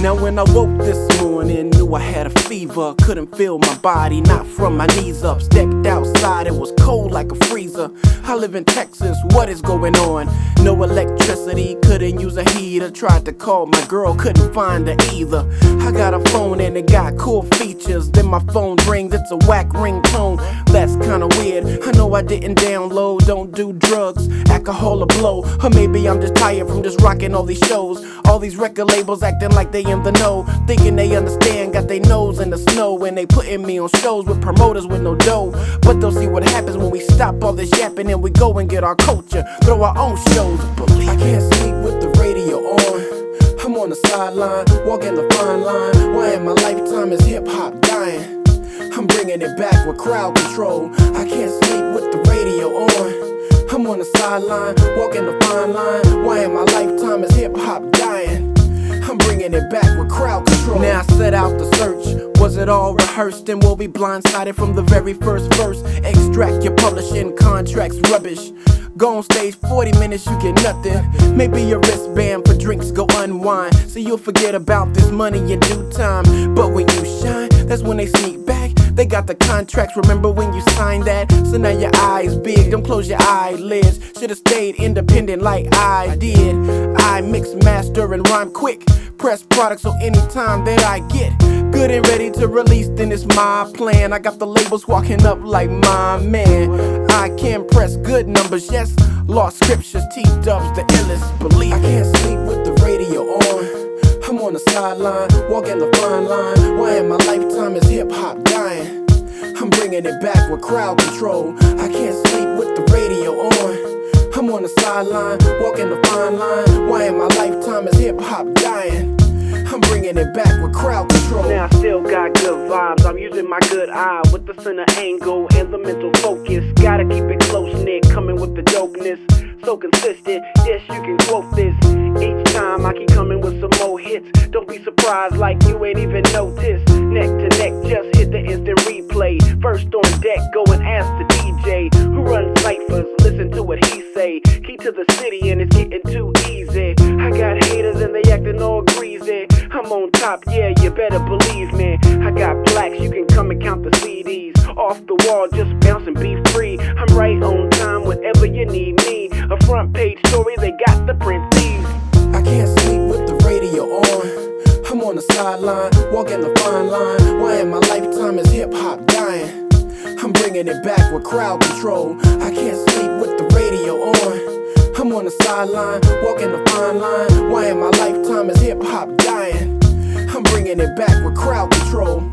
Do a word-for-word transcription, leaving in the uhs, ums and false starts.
Now when I woke this morning, knew I had a fever. Couldn't feel my body, not from my knees up. Stepped outside, it was cold like a freezer. I live in Texas, what is going on? No electricity, couldn't use a heater. Tried to call my girl, couldn't find her either. I got a phone and it got cool features. Then my phone rings, it's a whack ringtone. That's kinda weird, I know I didn't download. Don't do drugs, alcohol or blow. Or maybe I'm just tired from just rocking all these shows. All these record labels acting like they in the know, thinking they understand, got their nose in the snow. And they putting me on shows with promoters with no dough. But they'll see what happens when we stop all this yapping and we go and get our culture, throw our own shows. Believe I can't sleep with the radio on. I'm on the sideline, walking the fine line. Why in my lifetime is hip-hop dying? I'm bringing it back with crowd control. I can't sleep with the radio on. I'm on the sideline, walking the fine line. Why in my lifetime is hip-hop dying? I'm bringing it back with crowd control. Now I set out to search. Was it all rehearsed? And we'll be blindsided from the very first verse. Extract your publishing contracts, rubbish. Go on stage, forty minutes, you get nothing. Maybe your wristband for drinks, go unwind. So you'll forget about this money in due time. But when you shine, that's when they sneak back. They got the contracts, remember when you signed that? So now your eyes big, don't close your eyelids. Should've stayed independent like I did. I mix, master, and rhyme quick. Press products so anytime that I get good and ready to release, then it's my plan. I got the labels walking up like my man. I can press good numbers, yes. Lost scriptures, T-dubs, the illest, believe. I can't sleep with the radio on. I'm on the sideline, walking the fine line. Why in my lifetime is hip-hop dying? I'm bringing it back with crowd control. I can't sleep with the radio on. I'm on the sideline, walking the fine line. Why in my lifetime is hip-hop dying? I'm bringing it back with crowd control. Now I still got good vibes. I'm using my good eye with the center angle and the mental focus. Gotta keep it close knit, coming with the dopeness. So consistent, yes you can quote this. Each time I keep coming with some more hits. Don't be surprised like you ain't even noticed. Neck to neck, just hit the instant replay. First on deck, go and ask the D J who runs ciphers, listen to what he say. Key to the city and it's getting too easy. I got haters and they acting all greasy. I'm on top, yeah, you better believe me. I got blacks, you can come and count the C Ds. Off the wall, just bounce and be free. I'm right on time whenever you need me. A front page story, they got the print these. I can't sleep with the radio on. I'm on the sideline, walking the fine line. Why in my lifetime is hip-hop dying? I'm bringing it back with crowd control. I can't sleep with the radio on. I'm on the sideline, walking the fine line. Why in my lifetime is hip-hop dying? I'm bringing it back with crowd control.